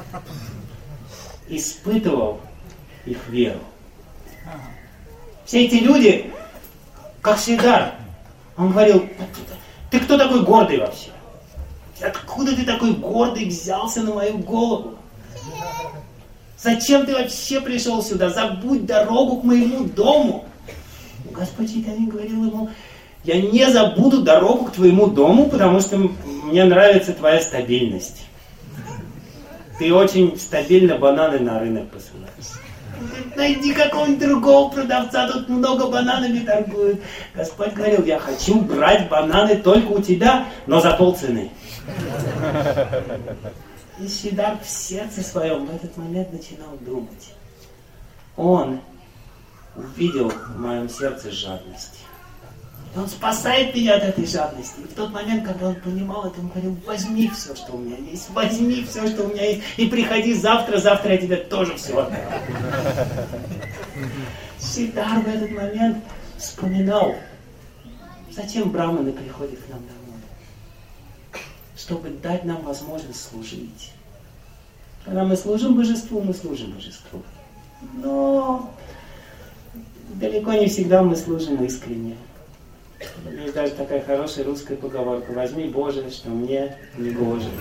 испытывал их веру. Все эти люди, как Сидар, он говорил, ты кто такой гордый вообще? Откуда ты такой гордый взялся на мою голову? Зачем ты вообще пришел сюда? Забудь дорогу к моему дому. Господь Чайтанья говорил ему, я не забуду дорогу к твоему дому, потому что мне нравится твоя стабильность. Ты очень стабильно бананы на рынок посылаешь. Найди какого-нибудь другого продавца, тут много бананами торгуют. Господь говорил, я хочу брать бананы только у тебя, но за полцены. И Сидар в сердце своем в этот момент начинал думать. Он увидел в моем сердце жадность. И Он спасает меня от этой жадности. И в тот момент, когда он понимал это, он говорил, возьми все, что у меня есть, возьми все, что у меня есть, и приходи завтра я тебе тоже все отдам. Сидар в этот момент вспоминал, зачем браманы приходят к нам домой. Чтобы дать нам возможность служить. Когда мы служим божеству, мы служим божеству. Но далеко не всегда мы служим искренне. Есть даже такая хорошая русская поговорка: возьми, Боже, что мне не гоже.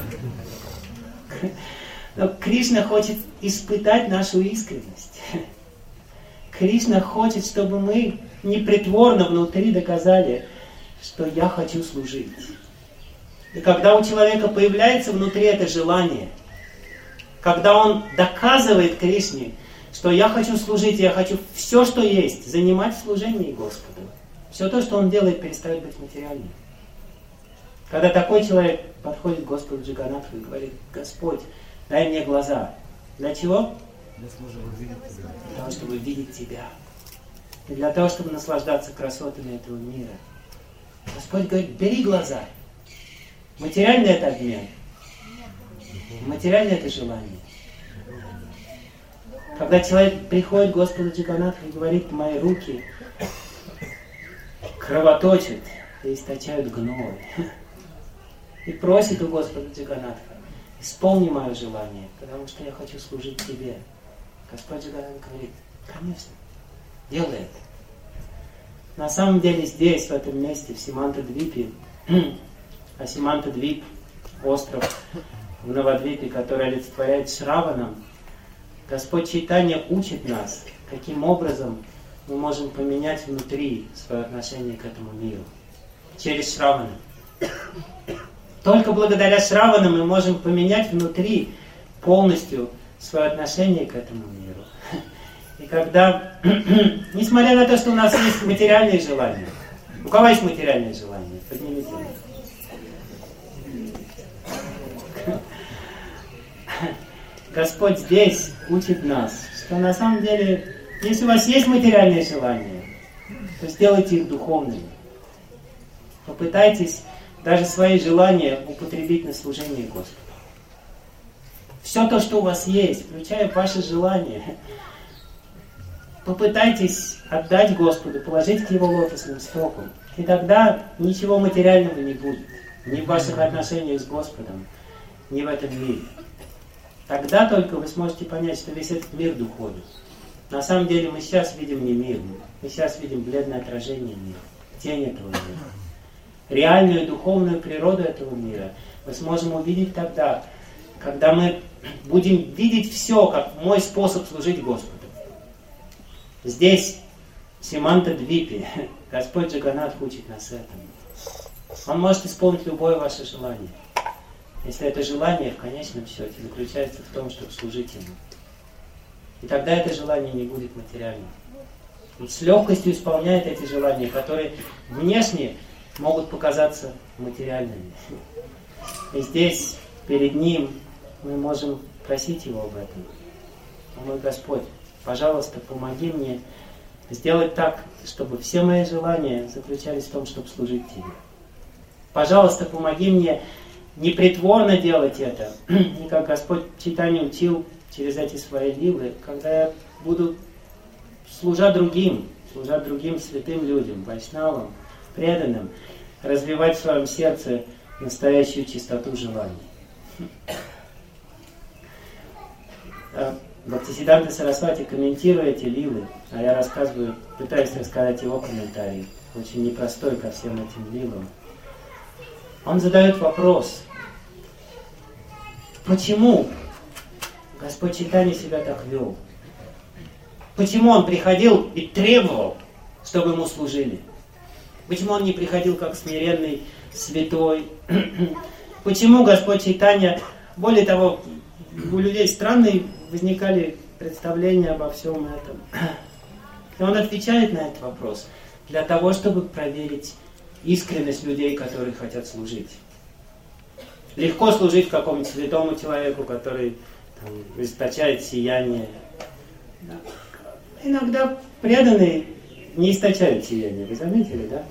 Но Кришна хочет испытать нашу искренность. Кришна хочет, чтобы мы непритворно внутри доказали, что я хочу служить. И когда у человека появляется внутри это желание, когда он доказывает Кришне, что я хочу служить, я хочу все, что есть, занимать в служении Господу, все то, что он делает, перестает быть материальным. Когда такой человек подходит к Господу Джаганнатху и говорит: Господь, дай мне глаза. Для чего? Для того, чтобы видеть Тебя. И для того, чтобы наслаждаться красотами этого мира. Господь говорит: бери глаза. Материальный это обмен. Материальное это желание. Когда человек приходит к Господу Джаганнатху и говорит: мои руки кровоточат и источают гной, и просит у Господа Джаганнатха: исполни мое желание, потому что я хочу служить Тебе. Господь Джаганнатх говорит: конечно, делай это. На самом деле здесь, в этом месте, в Симанта-Двипе, а Симанта-Двип, остров в Навадвипе, который олицетворяет Шраванам, Господь Чайтанья учит нас, каким образом мы можем поменять внутри свое отношение к этому миру. Через Шравана. Только благодаря Шраванам мы можем поменять внутри полностью свое отношение к этому миру. И когда, несмотря на то, что у нас есть материальные желания, у кого есть материальные желания? Поднимите руку. Господь здесь учит нас, что на самом деле, если у вас есть материальные желания, то сделайте их духовными. Попытайтесь даже свои желания употребить на служение Господу. Все то, что у вас есть, включая ваши желания, попытайтесь отдать Господу, положить к Его лотосным стопам. И тогда ничего материального не будет. Ни в ваших отношениях с Господом, ни в этом мире. Тогда только вы сможете понять, что весь этот мир духовен. На самом деле мы сейчас видим не мир, мы сейчас видим бледное отражение мира, тень этого мира. Реальную духовную природу этого мира мы сможем увидеть тогда, когда мы будем видеть все, как мой способ служить Господу. Здесь, в Симанта-Двипе, Господь Джаганнатх учит нас этому. Он может исполнить любое ваше желание, если это желание в конечном счете заключается в том, чтобы служить Ему. И тогда это желание не будет материальным. Он с легкостью исполняет эти желания, которые внешне могут показаться материальными. И здесь, перед Ним, мы можем просить Его об этом. О мой Господь, пожалуйста, помоги мне сделать так, чтобы все мои желания заключались в том, чтобы служить Тебе. Пожалуйста, помоги мне непритворно делать это, и как Господь Чайтанья учил через эти свои лилы, когда я буду, служа другим святым людям, вайшнавам, преданным, развивать в своем сердце настоящую чистоту желаний. Бхактисиддханта Сарасвати, комментируя эти лилы, а я рассказываю, пытаюсь рассказать его комментарий, очень непростой ко всем этим лилам. Он задает вопрос: почему Господь Чайтанья себя так вел? Почему Он приходил и требовал, чтобы Ему служили? Почему Он не приходил как смиренный святой? Почему Господь Чайтанья, более того, у людей странные возникали представления обо всем этом. И Он отвечает на этот вопрос для того, чтобы проверить искренность людей, которые хотят служить. Легко служить какому-нибудь святому человеку, который там источает сияние. Иногда преданные не источают сияние, вы заметили, да?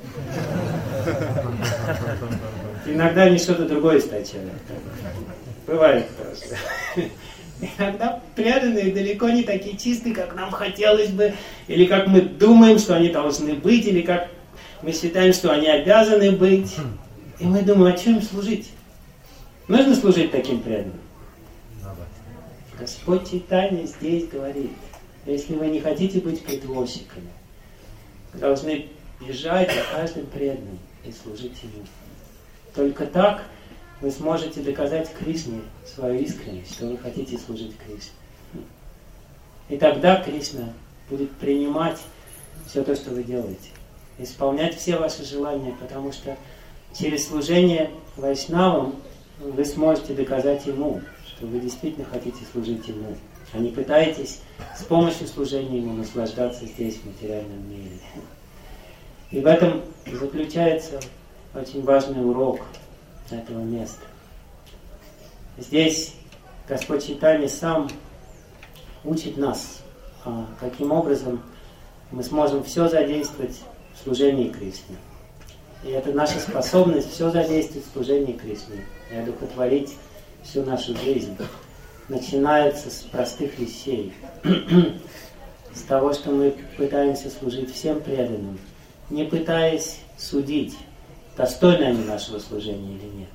Иногда они что-то другое источают. Бывает просто. Иногда преданные далеко не такие чистые, как нам хотелось бы, или как мы думаем, что они должны быть, или как мы считаем, что они обязаны быть. И мы думаем, а чем им служить? Нужно служить таким преданным? Господь Чайтанья здесь говорит: если вы не хотите быть притворщиками, вы должны бежать за каждым преданным и служить ему. Только так вы сможете доказать Кришне свою искренность, что вы хотите служить Кришне. И тогда Кришна будет принимать все то, что вы делаете, исполнять все ваши желания, потому что через служение Вайшнавам вы сможете доказать ему, что вы действительно хотите служить ему, а не пытаетесь с помощью служения ему наслаждаться здесь, в материальном мире. И в этом заключается очень важный урок этого места. Здесь Господь Чайтанья сам учит нас, каким образом мы сможем все задействовать в служении Кришне. И это наша способность все задействовать в служении Кришне и одухотворить всю нашу жизнь. Начинается с простых вещей. С того, что мы пытаемся служить всем преданным, не пытаясь судить, достойны они нашего служения или нет.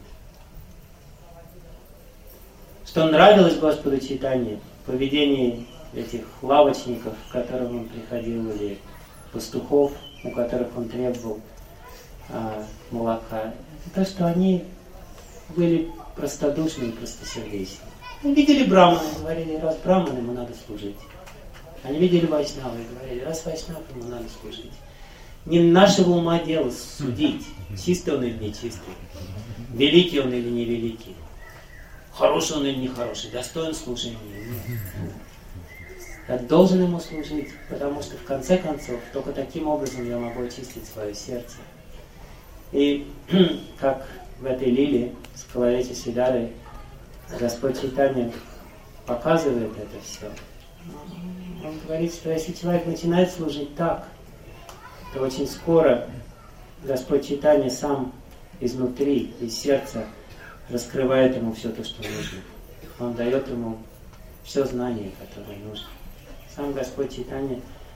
Что нравилось Господу Чайтанье в поведении этих лавочников, к которым он приходил, или пастухов, у которых он требовал молока, это то, что они были простодушны и простосердечны. Они видели Брамана и говорили, раз Браман, ему надо служить. Они видели Вайшнава и говорили, раз Вайшнав, ему надо служить. Не нашего ума дело судить, чистый он или нечистый, великий он или невеликий, хороший он или нехороший, достоин служения или нет. Я должен ему служить, потому что в конце концов только таким образом я могу очистить свое сердце. И как в этой лиле с Калавечи Сидарой Господь Чайтанья показывает это все. Он говорит, что если человек начинает служить так, то очень скоро Господь Чайтанья сам изнутри, из сердца раскрывает ему все то, что нужно. Он дает ему все знание, которое нужно. Сам Господь Чайтанья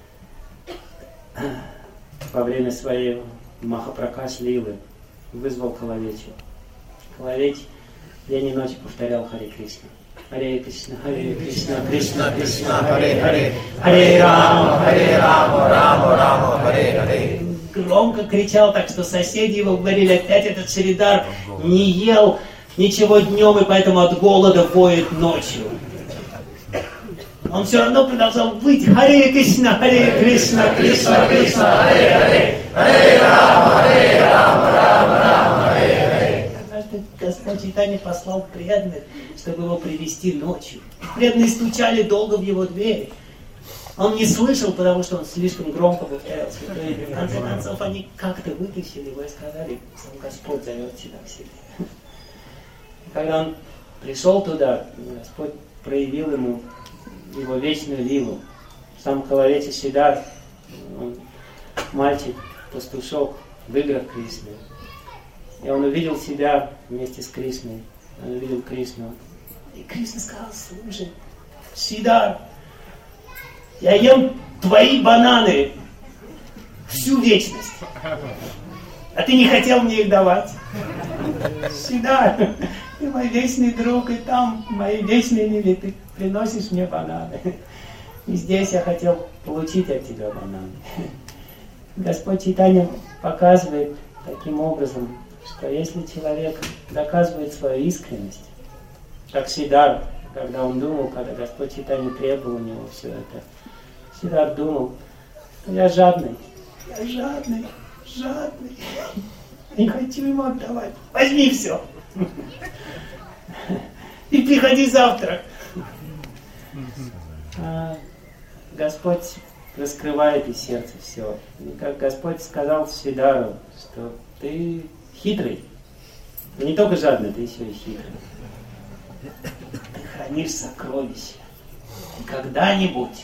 во время своей Махапракаш Лилы вызвал Калавечу. Калавеч день и ночь повторял Харе Кришна. Харе Кришна, Кришна Кришна, Харе Харе, Харе Рама, Рама Рама, Харе Харе. Громко кричал так, что соседи его говорили, опять этот Шридар не ел ничего днем и поэтому от голода воет ночью. Он все равно продолжал выть. Харе Кришна, Кришна Кришна, Харе Харе, Харе Рама, Рама Харе Харе. Однажды Господь Чайтанья послал преданных, чтобы его привести ночью. Преданные стучали долго в его дверь. Он не слышал, потому что он слишком громко повторял святое имя. В конце концов, они как-то вытащили его и сказали, сам Господь зовет тебя к себе. И когда он пришел туда, Господь проявил ему его вечную лилу. Сам Калавечи Сидар, он мальчик, пастушок в играх Кришны. И он увидел себя вместе с Кришной. Он увидел Кришну. И Кришна сказал, слушай, Сидар, я ем твои бананы всю вечность. А ты не хотел мне их давать. Сидар, ты мой вечный друг, и там мои вечные лили, ты приносишь мне бананы. И здесь я хотел получить от тебя бананы. Господь Чайтанья показывает таким образом, что если человек доказывает свою искренность, как Сидар, когда он думал, когда Господь Чайтанья требовал у него все это, Сидар думал, что я жадный, не хочу ему отдавать, возьми все и приходи завтра. Господь раскрывает из сердца все. И как Господь сказал Сидару, что ты хитрый. Ты не только жадный, ты еще и хитрый. Ты хранишь сокровища. И когда-нибудь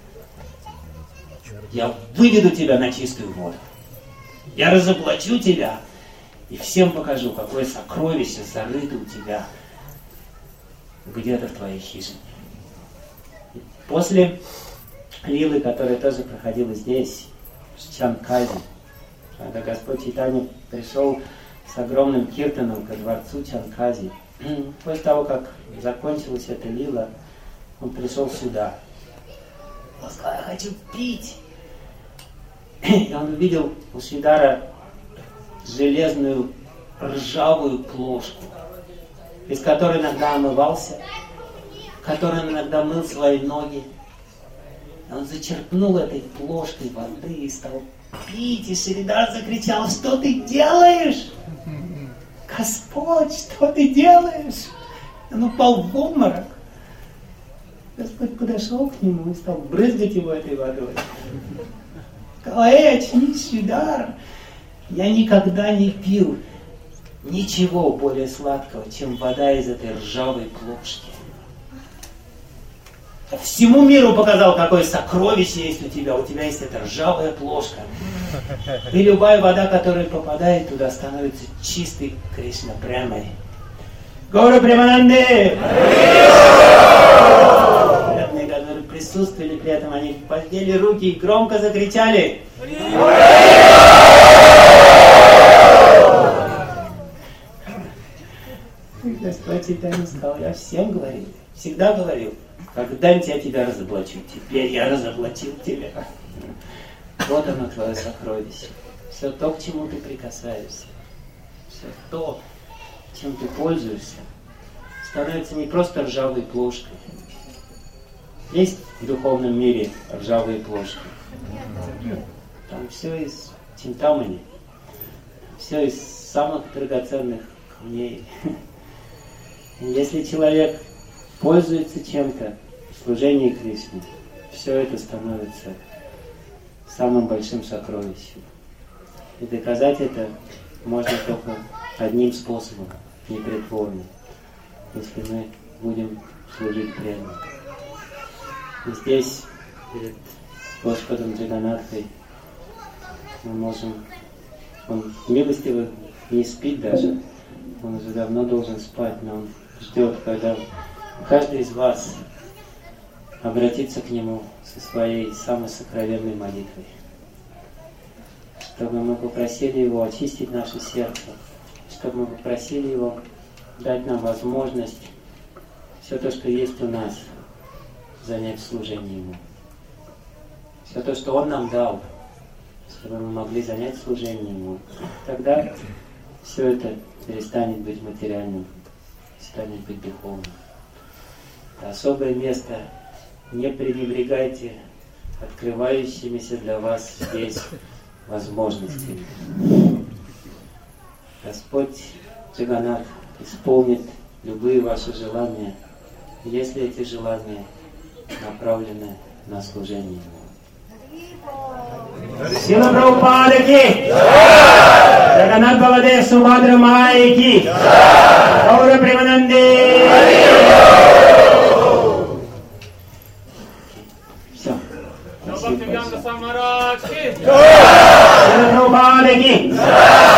я выведу тебя на чистую воду. Я разоблачу тебя и всем покажу, какое сокровище зарыто у тебя где-то в твоей хижине. И после лилы, которая тоже проходила здесь, в Чанкази, когда Господь Чайтанья пришел с огромным киртаном ко дворцу Чанкази, после того, как закончилась эта лила, он пришел сюда. Он сказал, я хочу пить. И он увидел у Шридара железную ржавую плошку, из которой иногда омывался, которой он иногда мыл свои ноги. И он зачерпнул этой плошкой воды и стал пить. И Шридар закричал: что ты делаешь? Господь, что ты делаешь? Он упал в обморок. Господь подошел к нему и стал брызгать его этой водой. Сказал: очнись, Шридар, я никогда не пил ничего более сладкого, чем вода из этой ржавой плошки. Я всему миру показал, какое сокровище есть у тебя. У тебя есть эта ржавая плошка. И любая вода, которая попадает туда, становится чистой Кришна Премой. Гаура Премананде! Преданные, которые присутствовали при этом, они подняли руки и громко закричали: Господь Чайтанья сказал: я всем говорил, всегда говорил, когда-нибудь я тебя разоблачу. Теперь я разоблачил тебя. Вот оно, твое сокровище. Все то, к чему ты прикасаешься, все то, чем ты пользуешься, становится не просто ржавой плошкой. Есть в духовном мире ржавые плошки. Там все из чинтамани, все из самых драгоценных камней. Если человек пользуется чем-то в служении Кришне, все это становится самым большим сокровищем. И доказать это можно только одним способом, непритворным, если мы будем служить преданно. И здесь, перед Господом Джаганатхой, мы можем... Он милостиво не спит даже, он уже давно должен спать, но он ждет, когда каждый из вас обратится к Нему со своей самой сокровенной молитвой, чтобы мы попросили Его очистить наше сердце, чтобы мы попросили Его дать нам возможность все то, что есть у нас, занять в служении Ему. Все то, что Он нам дал, чтобы мы могли занять служение Ему. Тогда все это перестанет быть материальным, станет быть духовным. Это особое место. Не пренебрегайте открывающимися для вас здесь возможностями. Господь Джаганнат исполнит любые ваши желания, если эти желания направлены на служение Ему. Сила Прабхупада ки! Джаганнат Баладев Субхадра Майя ки! Гаура Премананде! Все. Спасибо большое.